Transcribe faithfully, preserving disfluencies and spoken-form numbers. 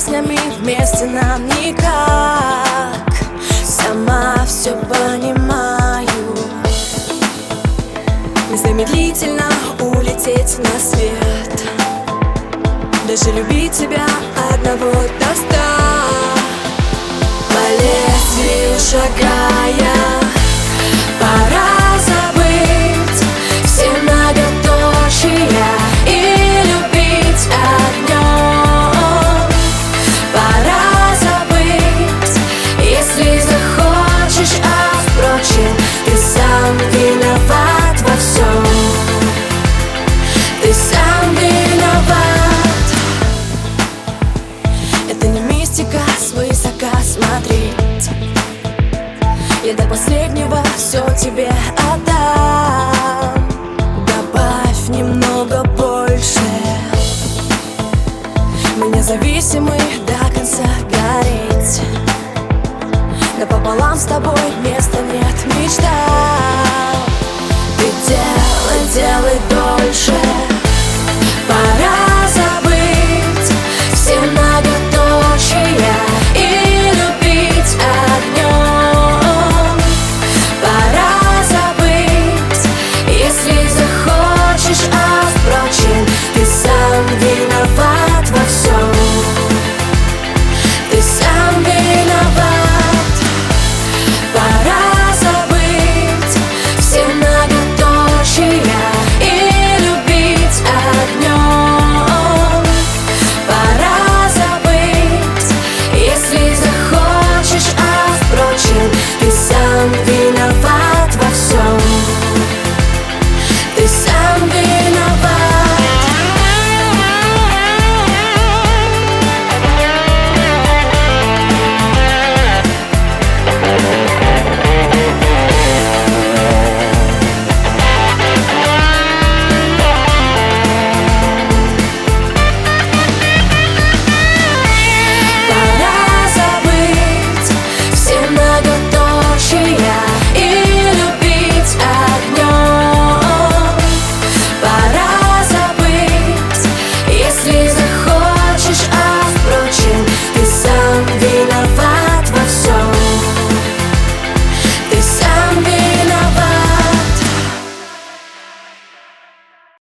песнями вместе нам никак. Сама все понимаю. Незамедлительно улететь на свет, даже любить тебя одного достать. По лезвию шагая, пора забыть все многоточия и любить огнем. Пора забыть, если захочешь, а впрочем, ты сам виноват во всем. Ты сам виноват. Это не мистика, свысока смотреть. Я до последнего все тебе отдам. Добавь немного больше. Мы независимы до конца гореть. Напополам с тобой места нет, мечта. Ты делай, делай дольше.